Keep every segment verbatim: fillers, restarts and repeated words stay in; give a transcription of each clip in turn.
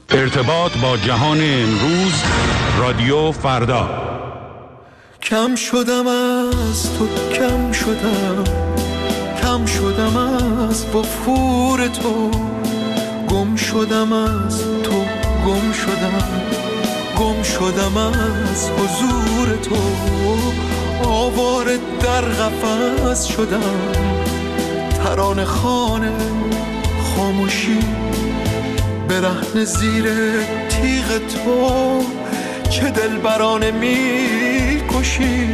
ارتباط با جهان امروز، رادیو فردا. کم شدم از تو، کم شدم، کم شدم از وفور تو، گم شدم از تو، گم شدم، گم شدم از حضور تو، آواره در قفس شدم، ترانه خوان خاموشی، برهنه زیر تیغ تو، چه دلبرانه می کشی.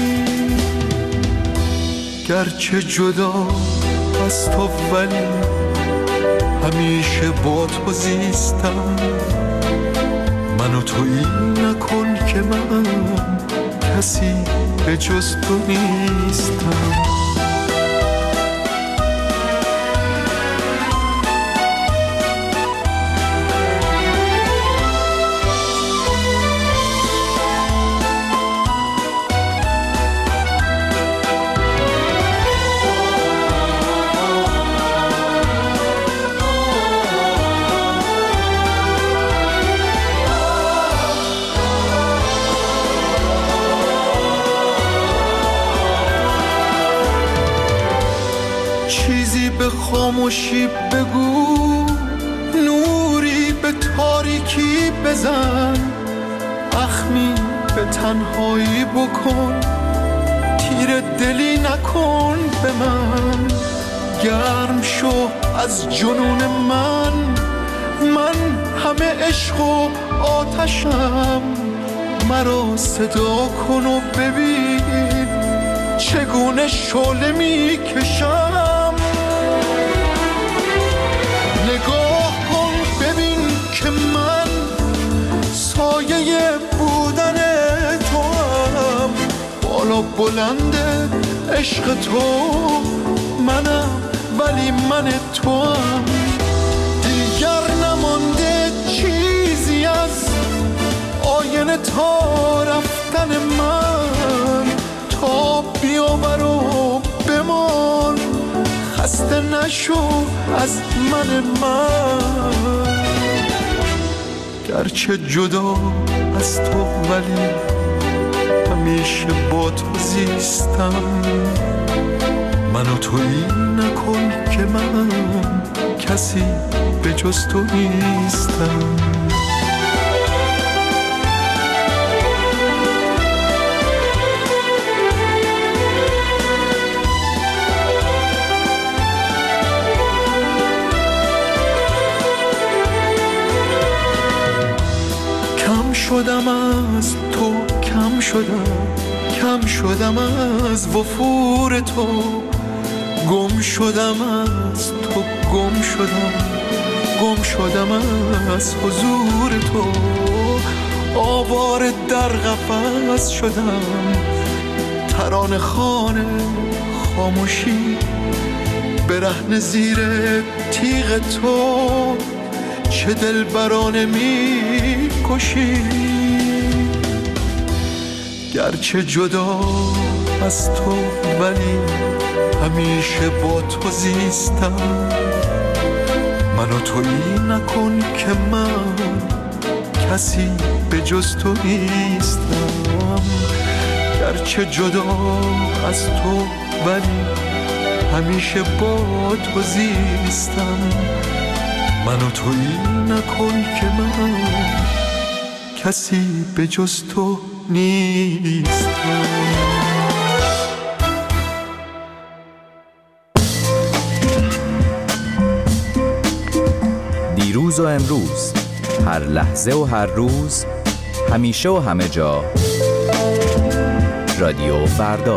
گرچه جدا از تو ولی همیشه با تو زیستم، منو تویی نکن که من کسی به جز تو نیستم. خاموشی بگو، نوری به تاریکی بزن، اخمی به تنهایی بکن، تیر دلی نکن به من، گرم شو از جنون من، من همه عشق و آتشم، مرا صدا کن و ببین چگونه شعله می کشم. نگاه کن ببین که من سایه بودن تو هم، بالا بلند عشق تو منم، ولی من تو هم. دیگر نمانده چیزی از آینه تا رفتن من، تا بیاور و بمان، خسته نشو از من من. گرچه جدا از تو ولی همیشه با تو زیستم، منو تویی نکن که من کسی به جز تو نیستم. شدم از تو، کم شدم، کم شدم از وفور تو، گم شدم از تو، گم شدم، گم شدم از حضور تو، آواره در قفس شدم، ترانه خوان خاموشی، برهنه زیر تیغ تو، چه دلبرانه می کشی. گرچه جدا از تو ولی همیشه با تو زیستم، منو تویی نکن که من کسی به جز تو نیستم. گرچه جدا از تو ولی همیشه با تو زیستم، منو تویی نکن که من کسی به جز تو نیستم. دیروز و امروز، هر لحظه و هر روز، همیشه و همه جا، رادیو فردا.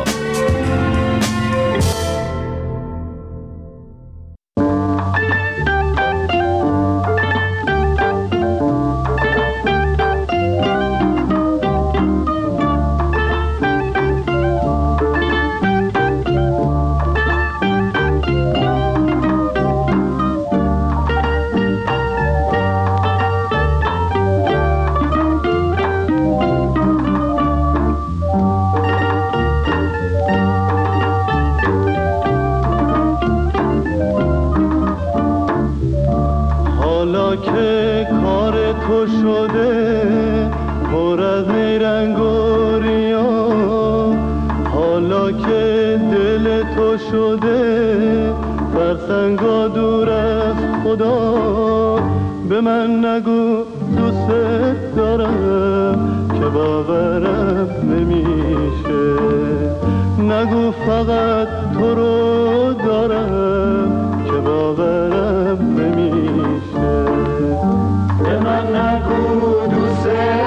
حالا که کار تو شده پر از نیرنگ و ریا، حالا که دل تو شده فرسنگا دور از خدا، به من نگو دوست دارم که باورم نمیشه، نگو فقط تو رو دارم که باورم نمیشه، به من نگو دوست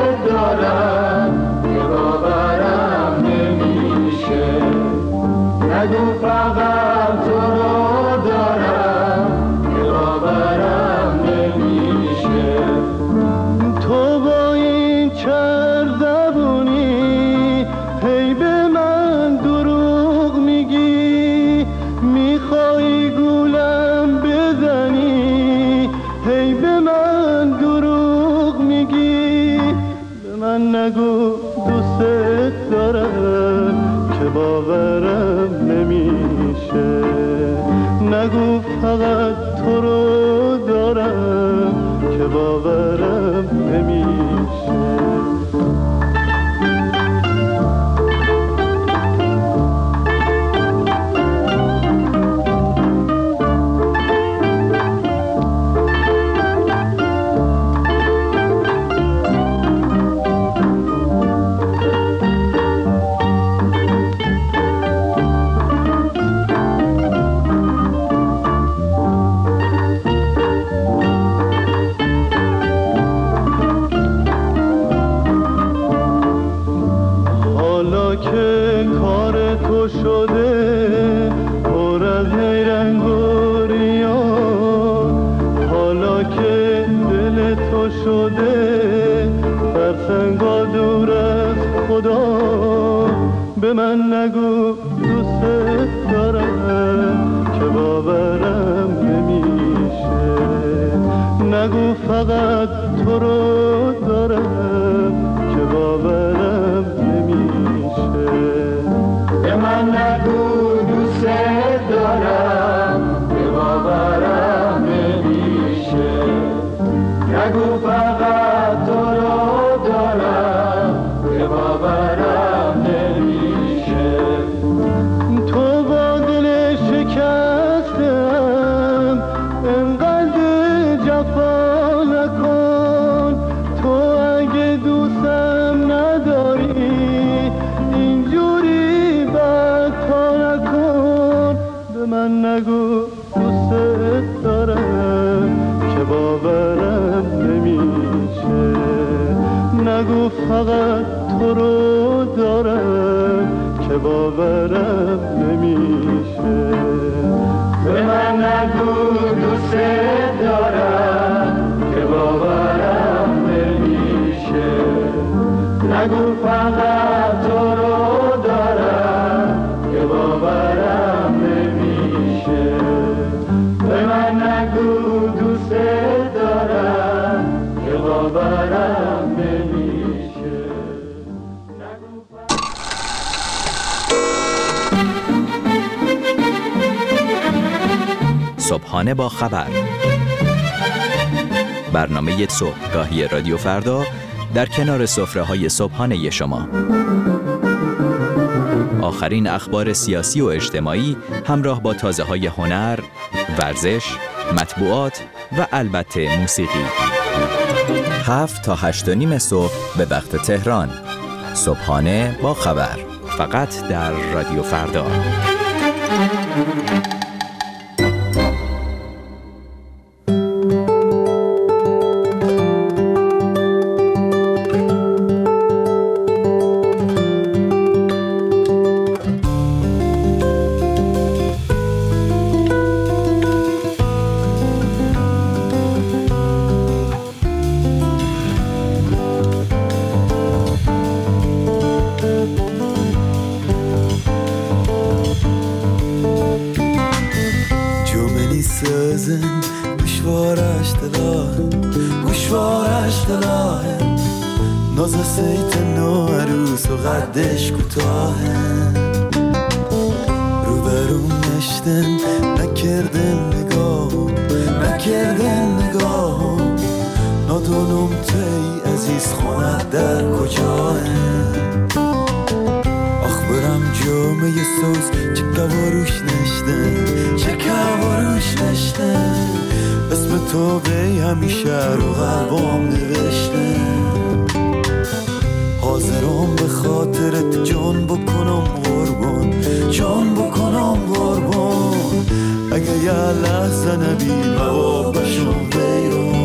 دارم که باورم نمیشه، نگو فقط تو رو دارم که باورم نمیشه. تو با این چر زبونی هی به من دروغ میگی، میخوای گولم بزنی هی به من دروغ میگی، به من نگو دوست دارم که باورم نمیشه، نگو فقط تو رو دارم که باورم نمیشه. شده پر از نیرنگ و ریا، حالا که دل تو شده فرسنگا دور از خدا، به من نگو دوست دارم که باورم نمیشه، نگو فقط تو رو دارم که باورم نمیشه، به من نگو دوست دارم که باورم نمیشه، نگو فقط تو رو دارم که باورم نمیشه. تو با دل شکستم انقدر جفا نکن، تو اگه دوستم نداری اینجوری بدکار نکن، به من نگو دوست دارم که باورم نمیشه، نگو فقط تو رو دارم که باورم نمیشه، به من نگو دوست دارم که باورم نمیشه، نگو فقط تو رو دارم که باورم نمیشه، به من نگو دوست دارم که باورم نمیشه، نگو صبحانه با خبر، برنامه صبحگاهی رادیو فردا در کنار سفره‌های صبحانه شما. آخرین اخبار سیاسی و اجتماعی همراه با تازه‌های هنر، ورزش، مطبوعات و البته موسیقی. هفت تا هشت و نیم صبح به وقت تهران. صبحانه با خبر، فقط در رادیو فردا. گوشوارش دلاه گوشوارش دلاه ناز سیت نو عروس و قدش کوتاهه رو برون نشتن نکردن نگاه نکردن نگاه جرمه سوز چه گواروش نشته چه گواروش نشته اسم تو به همیشه رو قلبم نوشته حاضرم به خاطرت جان بکنم قربان جان بکنم قربان اگه یه لحظه نبی مواب بشم بیرون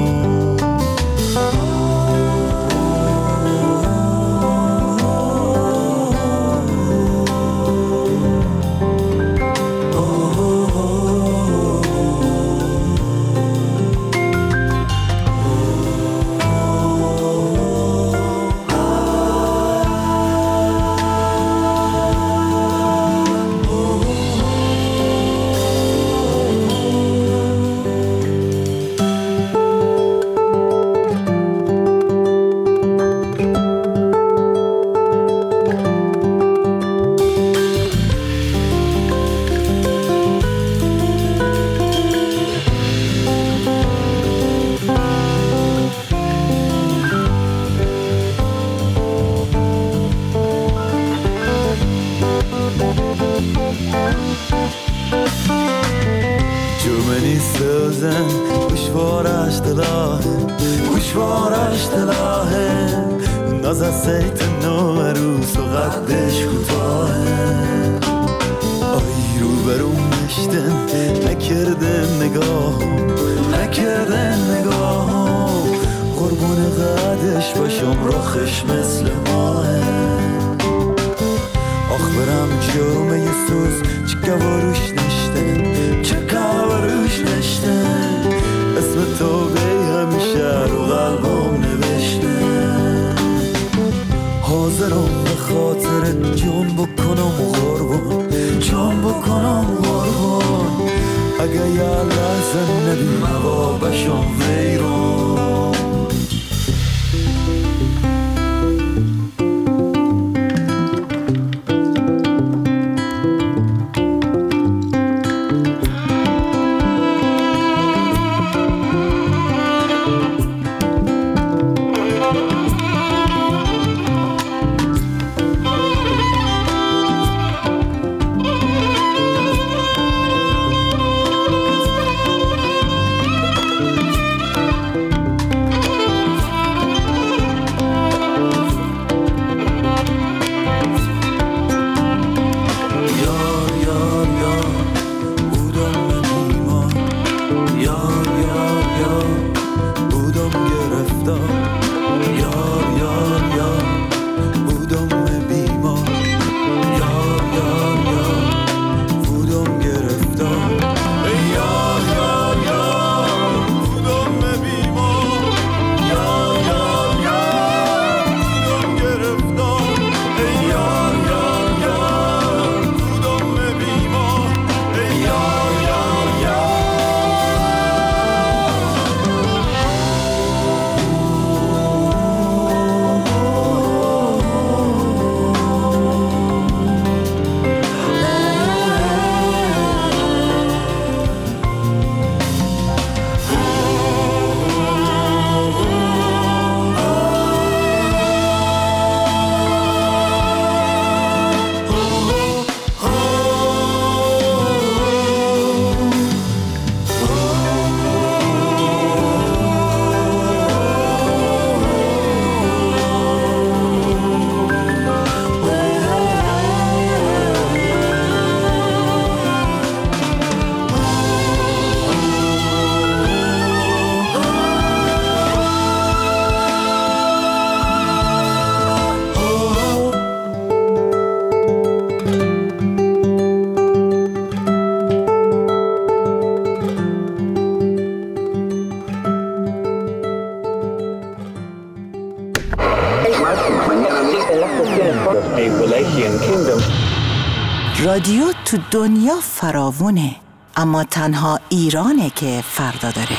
رادیو تو دنیا فراوونه، اما تنها ایرانه که فردا داره.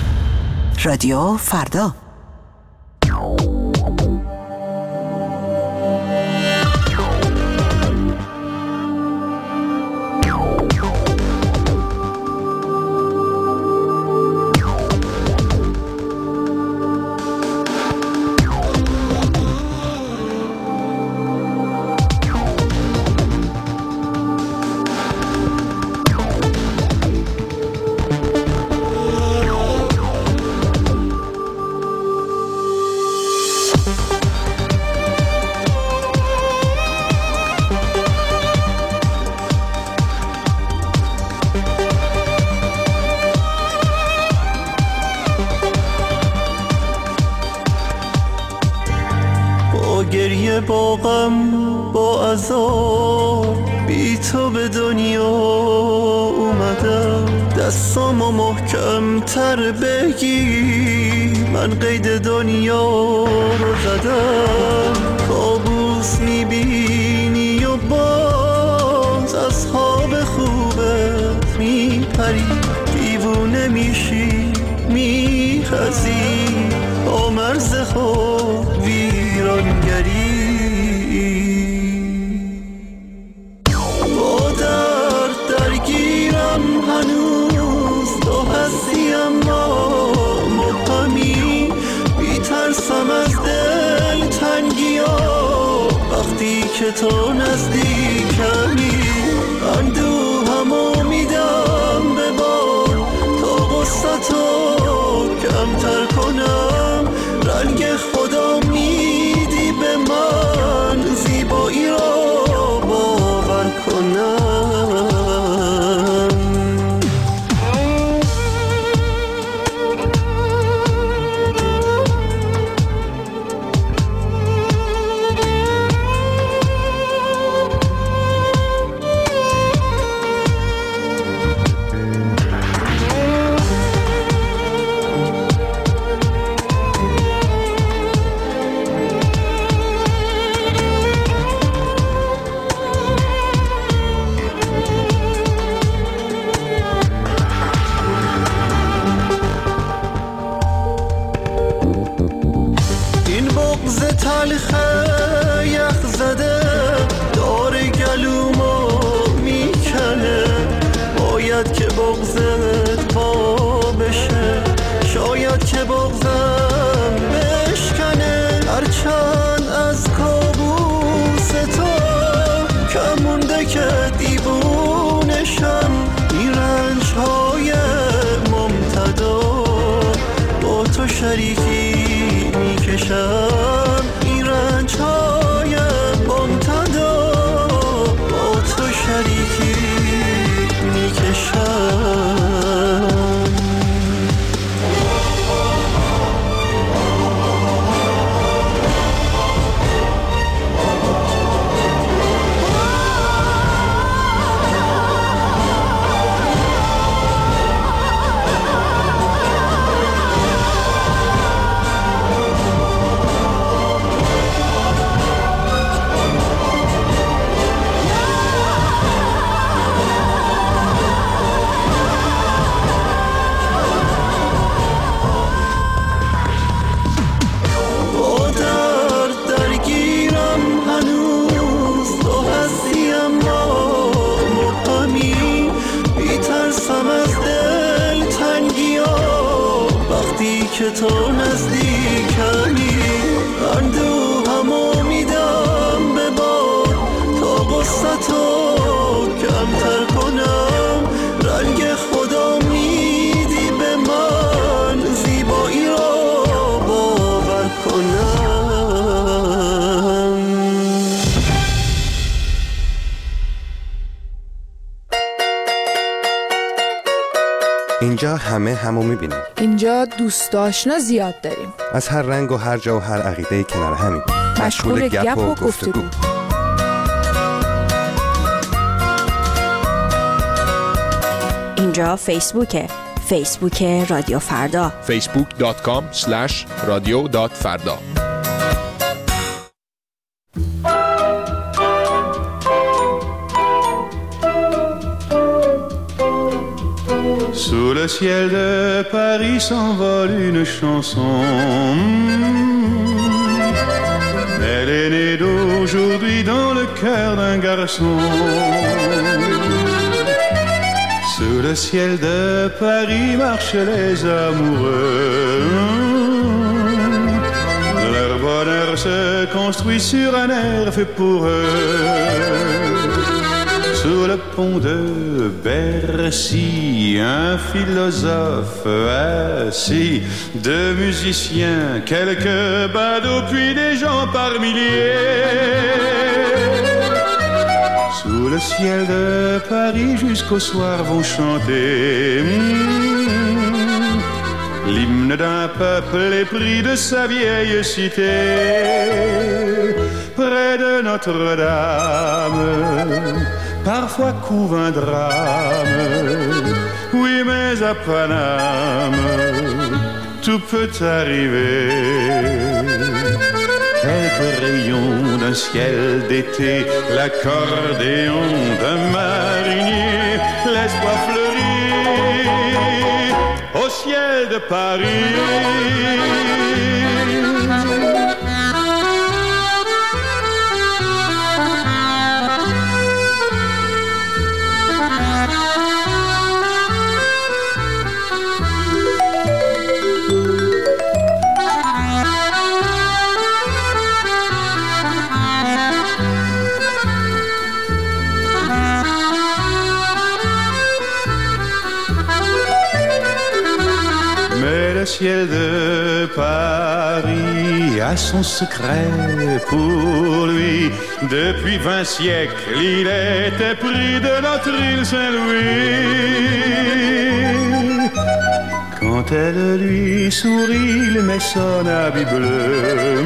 رادیو فردا. با گریه با غم با عذاب بی تو به دنیا اومدم. دستامو محکم تر بگیر من قید دنیا رو زدم. کابوس میبینی و باز از خواب خوبت میپری. دیوونه میشی میخزی با مرز خود ویرانگری. با درد درگیرم هنوز تو هستی اما مبهمی. بیترسم از دل تنگی ها وقتی که تو نزدیکمی. اندوهمو میدم به بار تا غصتو کمتر کنم. رنگ خدا میدی به من زیبایی را باور کنم. تلخه یخ زده دار گلومو میکنه. باید که بغضت با بشه شاید که بغضم بشکنه. هرچند از کابوس تو کم مونده که دیوونشم. این رنج های ممتدا با تو شریکی میکشم. که تو نزدیکمی. اندوهمو میدم به بار تا غصتو کمتر کنم. رنگ خدا میدی به من زیبایی را باور کنم. اینجا همه همو میبینیم. اینجا دوست آشنا زیاد داریم. از هر رنگ و هر جا و هر عقیده کنار همیم. مشغول گپ و گفتگو. اینجا فیسبوکه. فیسبوک رادیو فردا. فیسبوک دات کام اسلش رادیو دات فردا. Sous le ciel de Paris s'envole une chanson. Elle est née d'aujourd'hui dans le cœur d'un garçon. Sous le ciel de Paris marchent les amoureux. Leur bonheur se construit sur un air fait pour eux. Sous le pont de Bercy, un philosophe assis, deux musiciens, quelques badauds, puis des gens par milliers. Sous le ciel de Paris, jusqu'au soir vont chanter mmh, l'hymne d'un peuple épris de sa vieille cité. Près de Notre-Dame, parfois couve un drame. Oui, mais à Paname, tout peut arriver. Quelques rayons d'un ciel d'été, l'accordéon d'un marinier, l'espoir fleurit au ciel de Paris. Le ciel de Paris a son secret pour lui. Depuis vingt siècles, il était pris de notre île Saint-Louis. Quand elle lui sourit, il met son habit bleu.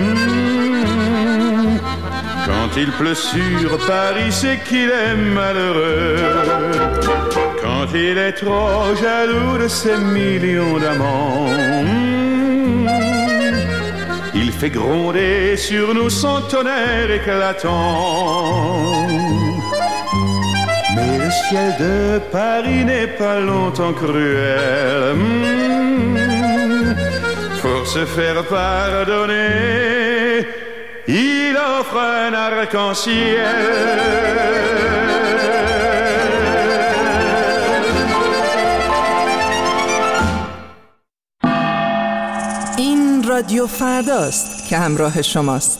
Quand il pleut sur Paris, c'est qu'il est malheureux. Quand il est trop jaloux de ses millions d'amants, il fait gronder sur nous son tonnerre éclatant. Mais le ciel de Paris n'est pas longtemps cruel. Pour se faire pardonner, il offre un arc-en-ciel. این رادیو فرداست که همراه شماست.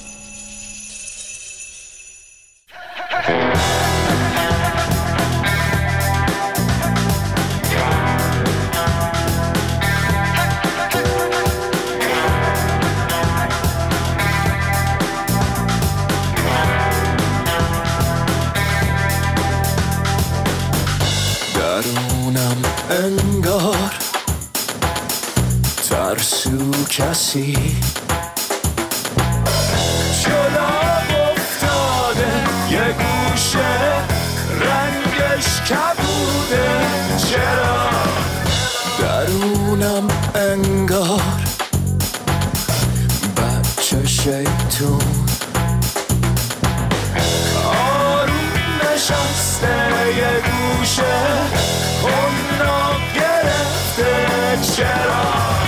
درونم انگار ترسو کسی جلوم افتاده یه گوشه رنگش کبوده. چرا درونم انگار بچه شیطون آروم نشسته یه گوشه اونو گرفته. چرا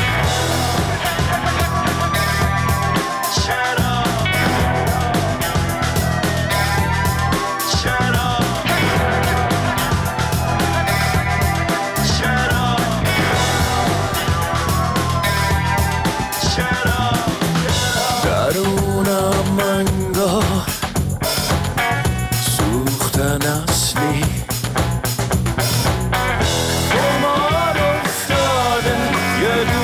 درونم انگار سوختن اصلی قمار افتاده یه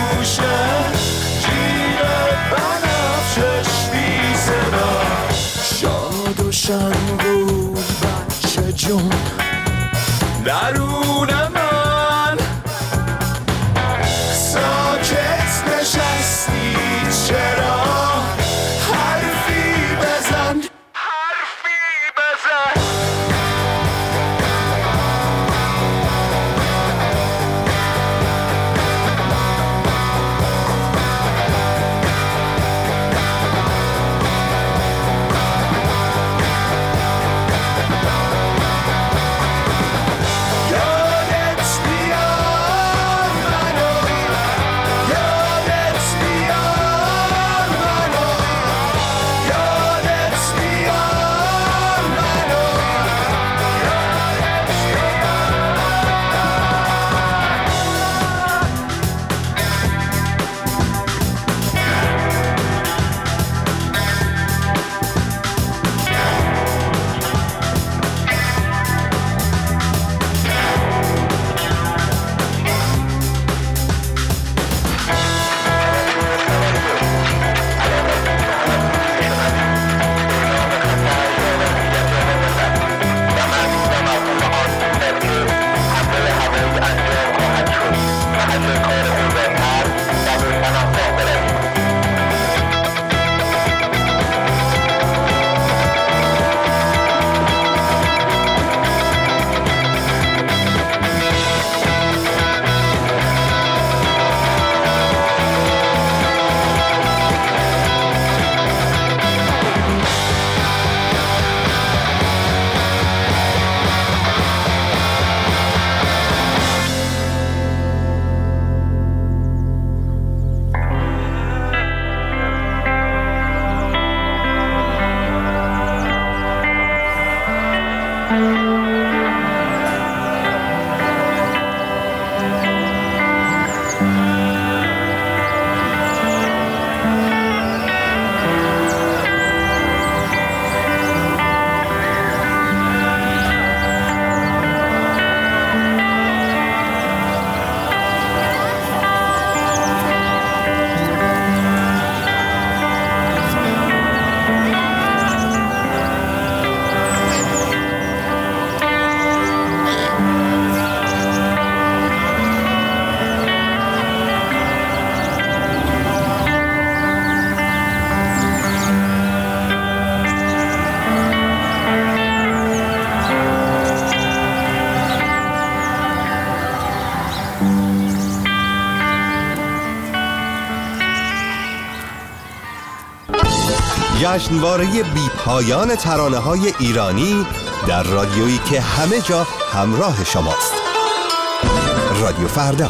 جشنواره بی پایان ترانه‌های ایرانی در رادیویی که همه جا همراه شماست. رادیو فردا.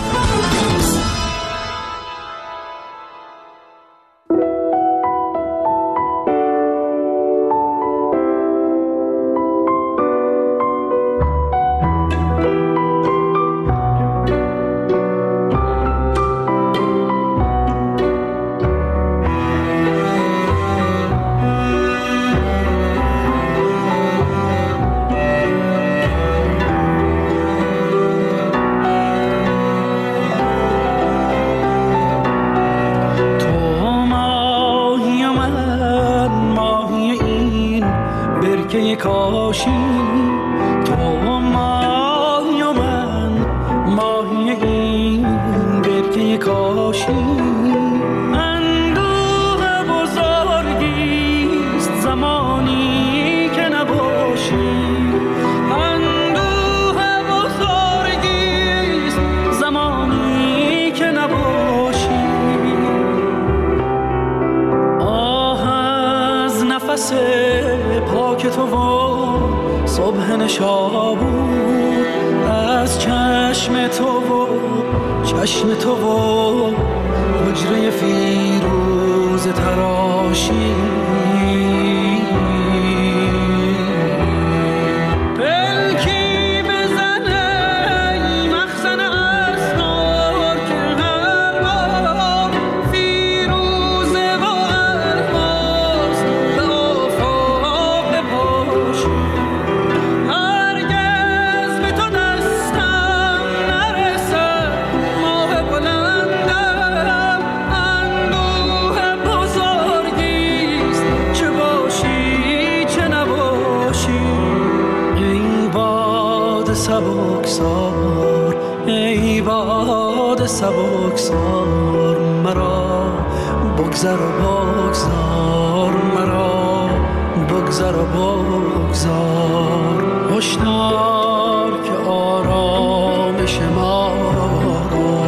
پاک تو و صبح نشابور، از چشم تو و چشم تو و حجره فیروز تراشی، سبکسار ای باد سبکسار، مرا بگذر و بگذار، مرا بگذر و بگذار، هشدار که آرامش ما را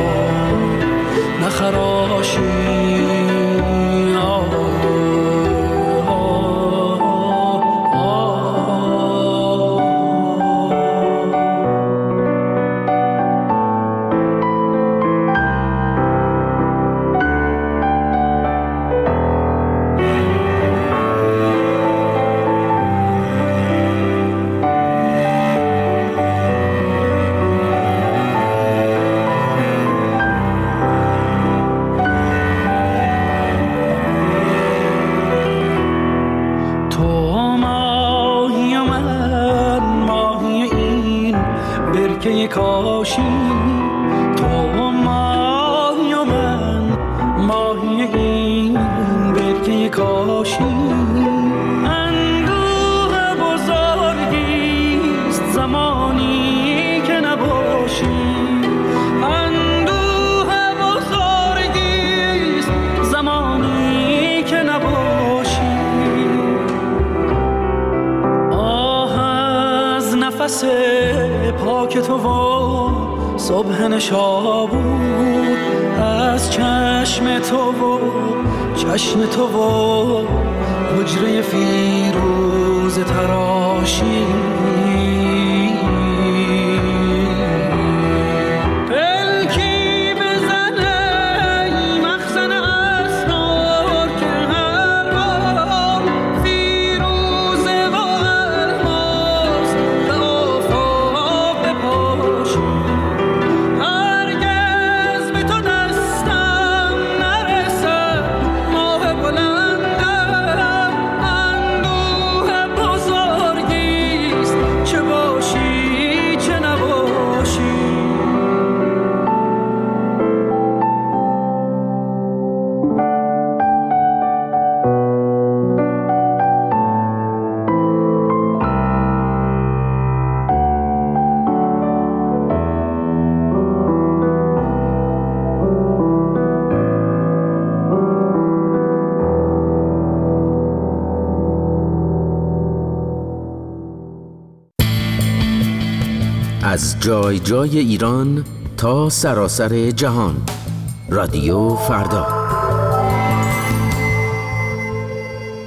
نخراشی. کاشی تو ماهی و من ماهی این برکه کاشی، اندوه بزرگیست زمانی که نباشی، اندوه بزرگیست زمانی که نباشی، آه از نفس پاک تو و صبح نشابور، از چشم تو و چشم تو و حجره فیروز تراشی، از جای جای ایران تا سراسر جهان، رادیو فردا.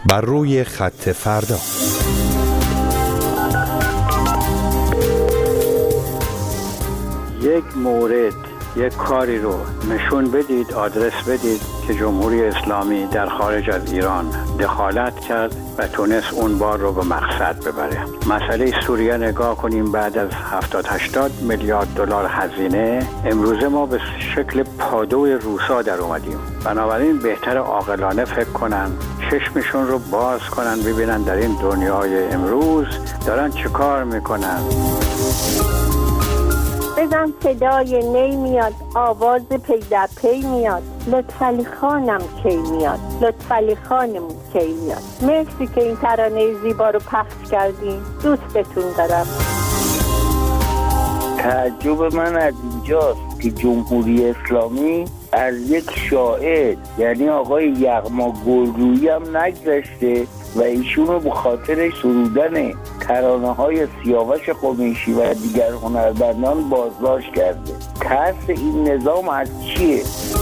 بر روی خط فردا. یک مورد، یک کاری رو نشون بدید، آدرس بدید که جمهوری اسلامی در خارج از ایران دخالت کرد و تونست اون بار رو به مقصد ببره. مسئله سوریه نگاه کنیم، بعد از هفتاد هشتاد میلیارد دلار هزینه امروزه ما به شکل پادوی روسا در اومدیم. بنابراین بهتر عاقلانه فکر کنن، چشمشون رو باز کنن، ببینن در این دنیای امروز دارن چه کار میکنن. بزن صدای نی میاد، آواز پی در پی میاد، لطفعلی خانم کی میاد، لطفعلی خانم کی میاد. مرسی که این ترانه زیبا رو پخش کردین، دوستتون دارم. تعجب من از اینجاست که جمهوری اسلامی از یک شاعر یعنی آقای یغما گلرویی هم نگذشته و ایشون رو به خاطر سرودن ترانه های سیاوش قمیشی و دیگر هنرمندان بازداشت کرده. ترس این نظام از چیه؟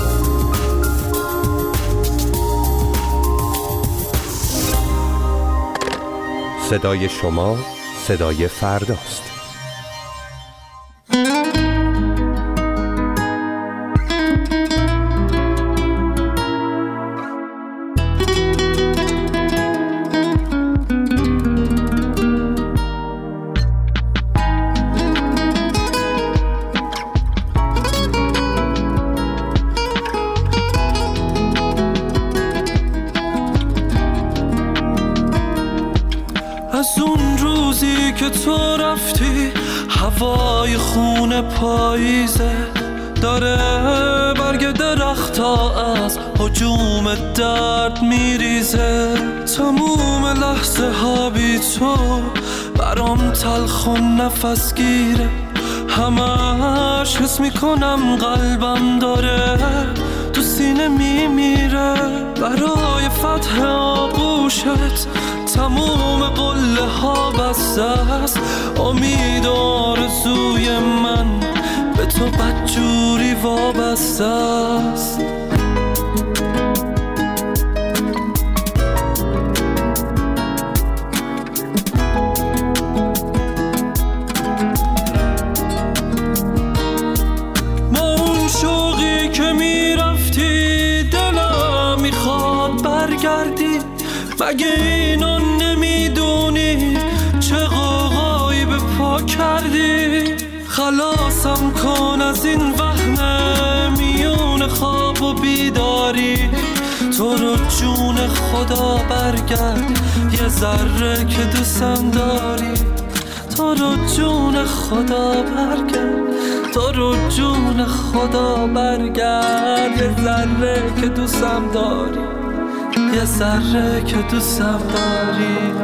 صدای شما صدای فرداست. که تو رفتی هوای خون پاییزه داره، برگ درختا از هجوم درد میریزه. تموم لحظه ها بی تو برام تلخ و نفس گیره، همش حس میکنم قلبم داره تو سینه میمیره. برای فتح آغوشت تموم قله ها بسته است، امید و آرزوی من به تو بدجوری وابسته است. با اون شوقی که میرفتی دلم میخواد برگردی، مگه اینو نمیدونی چه غوغایی به پا کردی؟ خلاصم کن از این وهم میون خواب و بیداری، تو رو جون خدا برگرد یه ذره که دوستم داری. تو رو جون خدا برگرد، تو رو جون خدا برگرد یه ذره که دوستم داری، یه ذره که دوستم داری.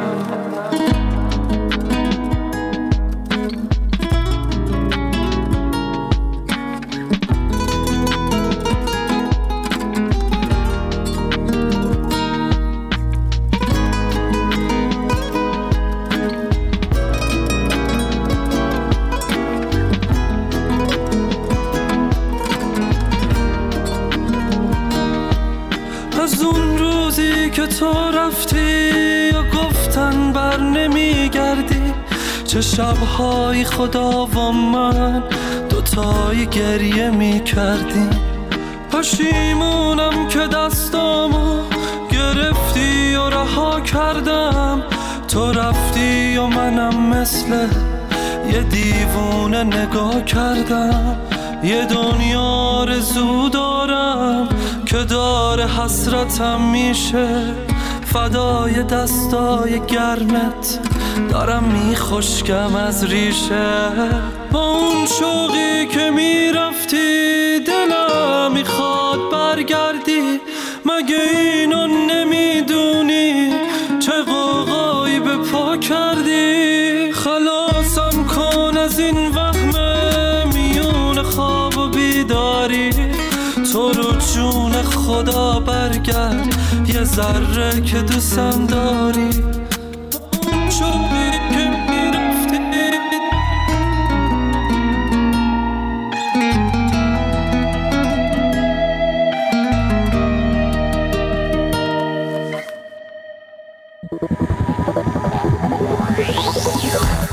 از اون روزی که تو رفتی یا گفتن بر نمیگردی، چه شبهایی خدا و من دوتایی گریه میکردیم. پشیمونم که دستامو گرفتی و رها کردم، تو رفتی و منم مثل یه دیوونه نگاه کردم. یه دنیا آرزو دارم که داره حسرتم میشه، فدای دستای گرمت دارم میخشکم از ریشه. با اون شوقی که میرفتی دلم میخواد برگردی، مگه اینو نمیدونی چه غوغایی به پا کردی؟ خلاصم کن از این وهم میون خواب و بیداری، تو رو جون خدا برگرد یه ذره که دوستم داری. شوقی که میرفتی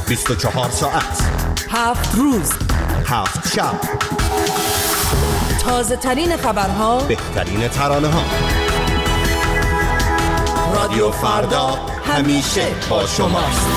بیست و چهار ساعت، هفت روز، هفت شب، تازه ترین خبرها، بهترین ترانه ها. رادیو فردا همیشه با شماست.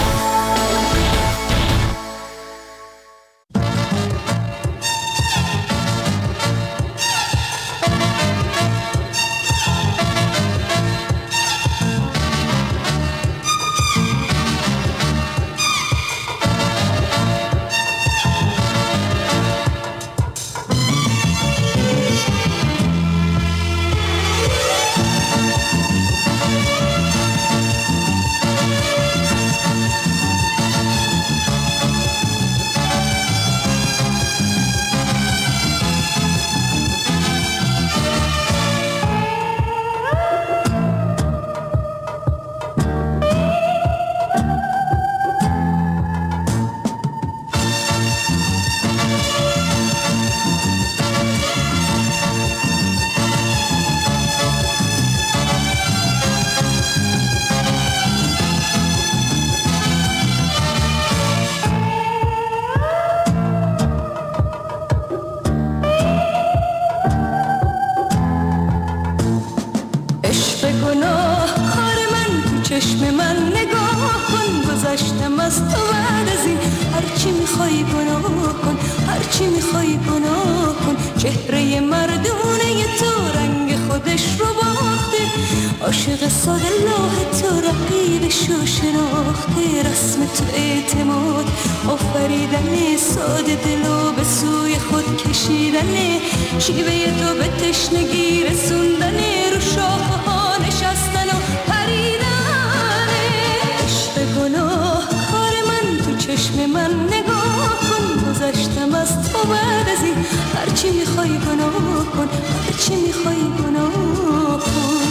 عاشق ساده لاه تو رقیبش و شناخته، رسم تو اعتماد آفریدن، ساده دلو به سوی خود کشیدن، شیوه تو به تشنگی رسوندن، رو شاخه ها نشستن و پریدن. عشق گناه کار من تو چشم من نگاه کن، گذشتم از تو بعد از این، هرچی میخوای گناه کن، هرچی میخوای گناه کن.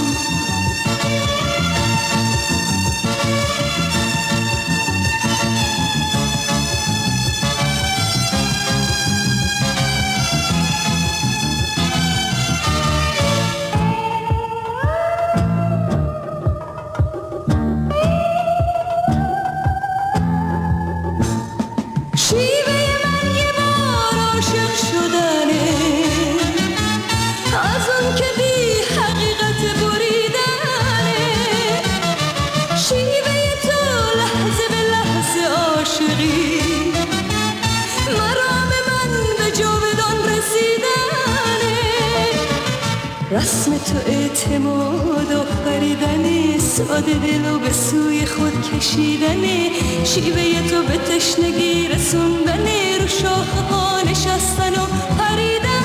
رسم تو اعتماد آفریدن، ساده دلو به سوی خود کشیدن، شیوه تو به تشنگی رسوندن، رو شاخه ها نشستن و پریدن.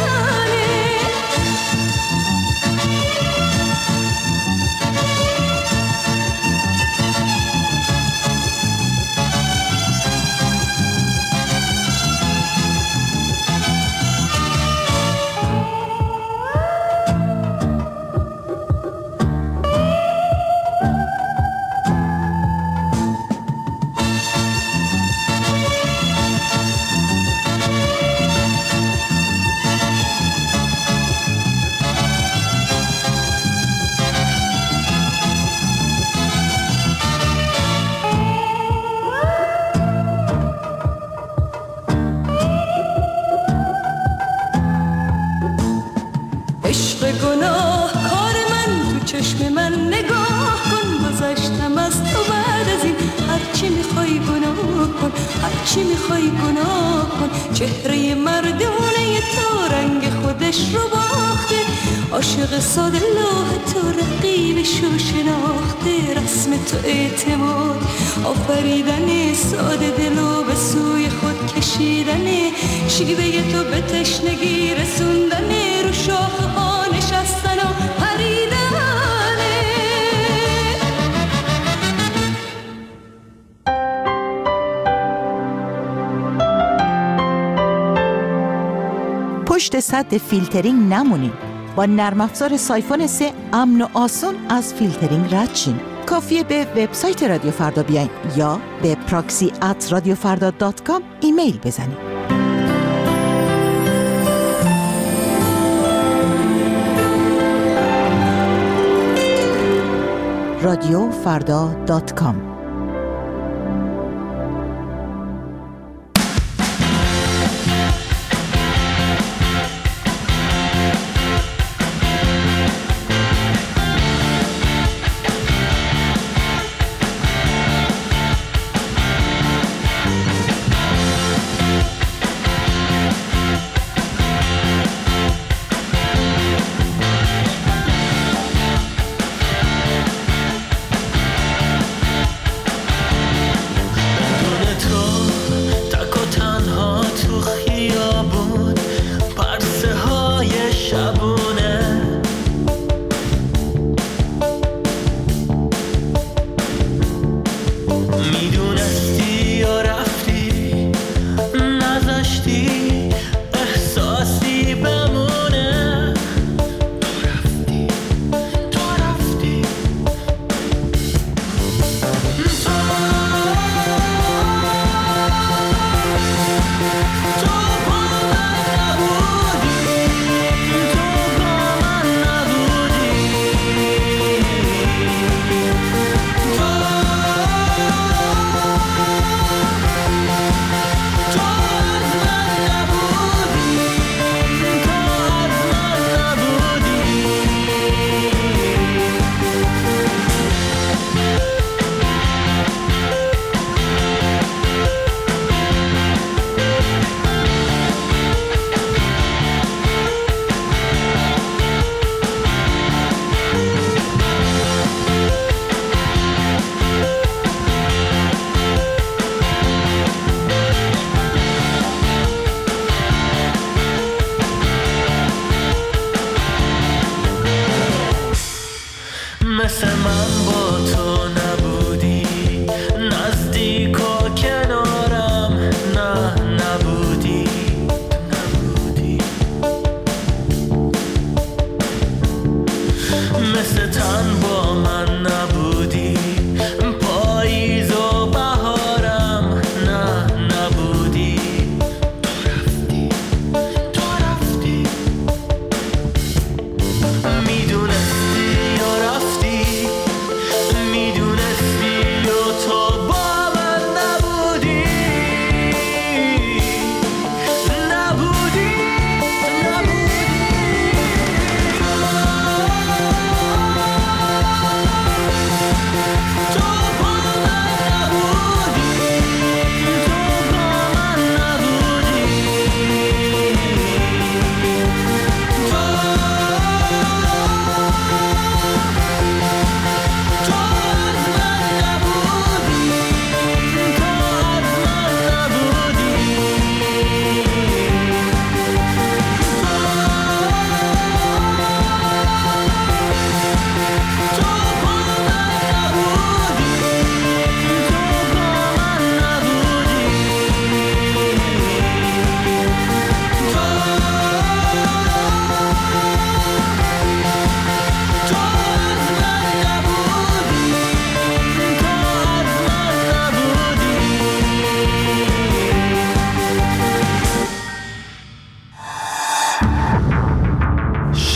چی میخوای گناه کن، چهره مردونه تو رنگ خودش رو باخته، عاشق ساده لوح تو رقیبش رو شناخته، رسم تو اعتماد آفریدن، ساده دلو به سوی خود کشیدن، شیوه تو به تشنگی رسوندن، رو شاخه ها نشستن و پریدن. پشت سد فیلترینگ نمونین. با نرم افزار سایفون سه امن و آسون از فیلترینگ رد شین. کافیه به وبسایت رادیو فردا بیاین یا به پراکسی ات رادیو فردا دات کام ایمیل بزنین. رادیو فردا دات کام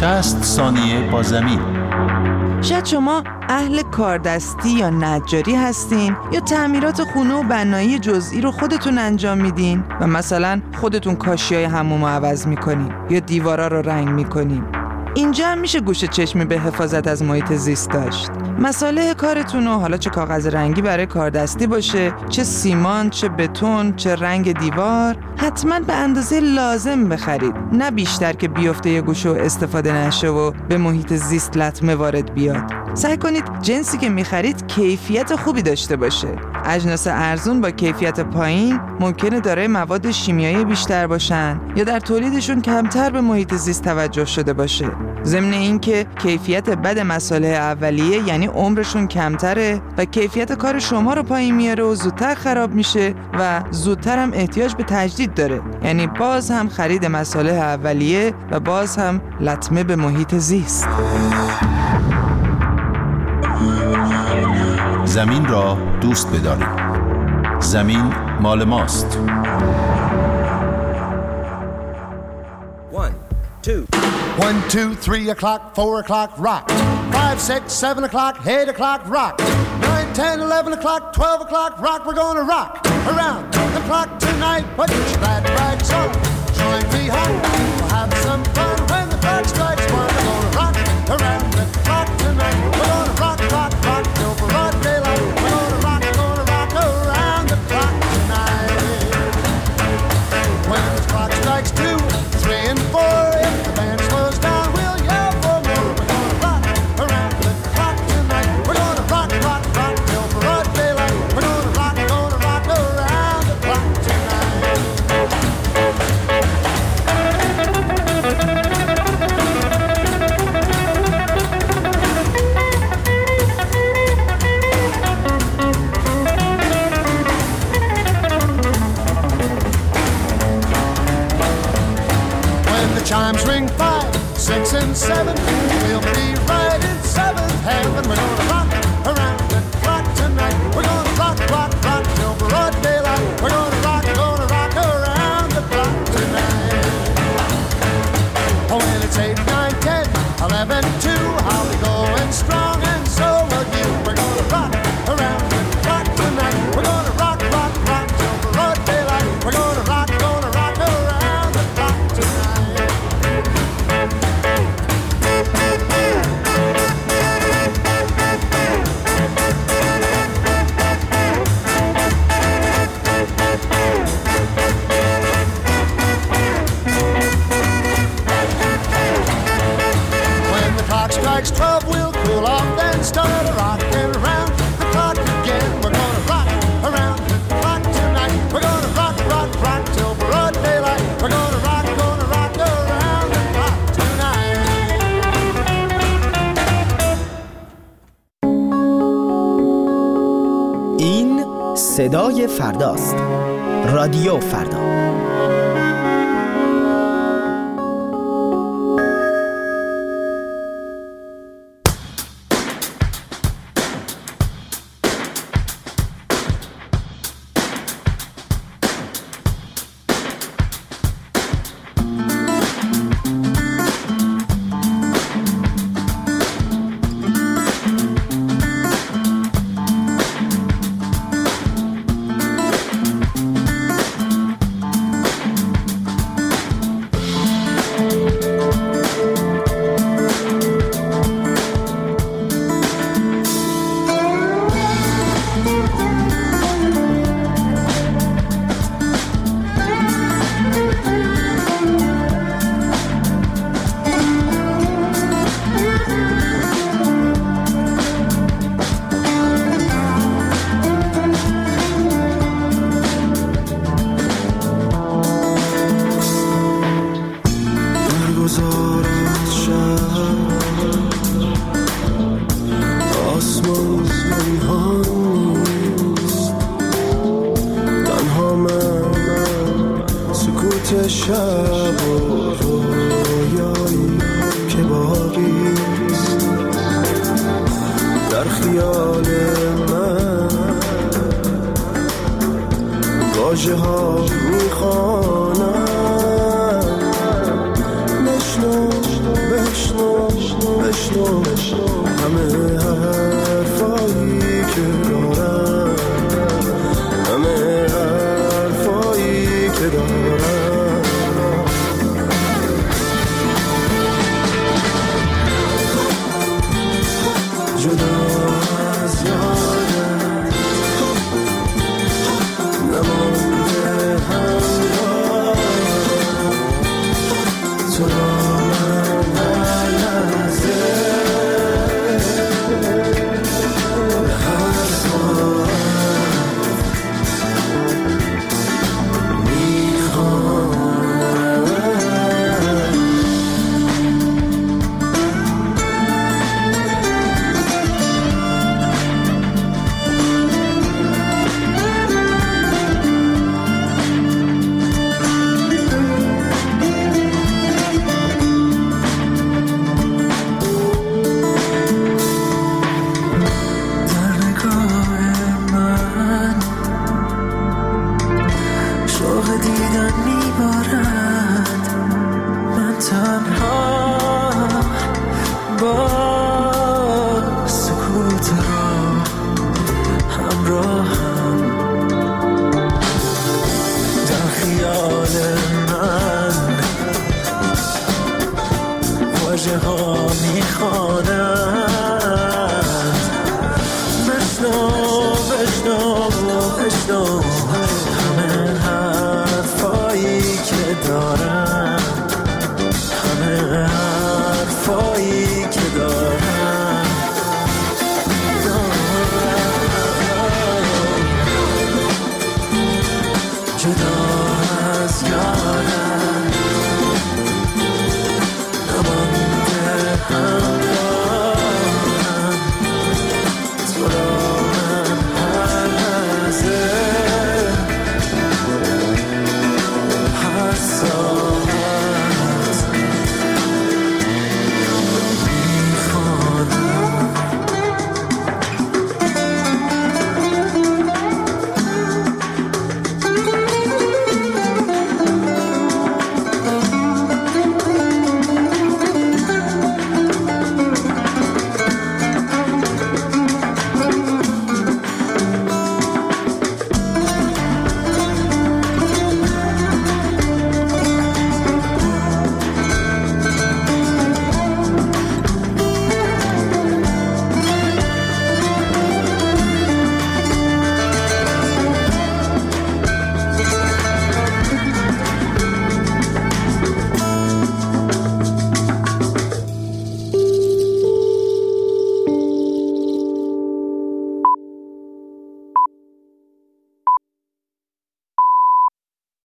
شصت ثانیه با زمین. شاید شما اهل کاردستی یا نجاری هستین یا تعمیرات خونه و بنایی جزئی رو خودتون انجام میدین و مثلا خودتون کاشیای حموم رو عوض میکنین یا دیوارا رو رنگ میکنین. اینجا هم میشه گوش چشمی به حفاظت از محیط زیست داشت. مصالح کارتون رو، حالا چه کاغذ رنگی برای کاردستی باشه، چه سیمان، چه بتون، چه رنگ دیوار، حتما به اندازه لازم بخرید، نه بیشتر که بیفته یه گوشه و استفاده نشه و به محیط زیست لطمه وارد بیاد. سعی کنید جنسی که میخرید کیفیت خوبی داشته باشه. اجناس ارزون با کیفیت پایین ممکنه دارای مواد شیمیایی بیشتر باشن یا در تولیدشون کمتر به محیط زیست توجه شده باشه. ضمن این که کیفیت بد مصالح اولیه یعنی عمرشون کمتره و کیفیت کار شما رو پایین میاره و زودتر خراب میشه و زودتر هم احتیاج به تجدید داره. یعنی باز هم خرید مصالح اولیه و باز هم لطمه به محیط زیست. زمین را دوست بدارید. زمین مال ماست. One, two. One, two, three o'clock, four o'clock, rock. Five, six, seven o'clock, eight o'clock, rock. Nine, ten, eleven o'clock, twelve o'clock, rock. We're gonna rock around the clock tonight. Put your glad rags on. Join me, hon. We'll have some fun when the clock strikes one. We're gonna rock around the clock tonight. We're gonna rock, rock, rock till broad daylight. We're gonna rock, gonna rock around the clock tonight. When the clock strikes two, three and four, if the band slows down, we'll yell for more. We're gonna rock around the clock tonight. We're gonna rock, rock, rock till broad daylight. We're gonna rock, gonna rock around the clock tonight. Chimes ring five, six, and seven. We'll be right in seventh heaven. We're gonna rock around the clock tonight. We're gonna rock, rock, rock till broad daylight. We're gonna rock, gonna rock around the clock tonight. Oh, when it's eight, nine, ten, eleven, two, I'll be going strong, and so will you. We're gonna rock around the clock tonight. We're gonna rock, rock, rock till broad daylight. We're gonna rock, gonna rock around the clock tonight. Strikes twelve, we'll cool off, then start a rockin' around the clock again. We're gonna rock around the clock tonight. We're gonna rock, rock, rock till broad daylight. We're gonna rock, gonna rock around the clock tonight. این صدای فرداست. رادیو فردا. شب و رویایی که باقیست در خیال من واژه ها میخوانم بشنو بشنو بشنو همه حرفایی که دارم، همه حرفایی که دارم. جدا از یادت نمانده همراه تو را من هر لحظه هر ساعت میخوام. جدا از یادم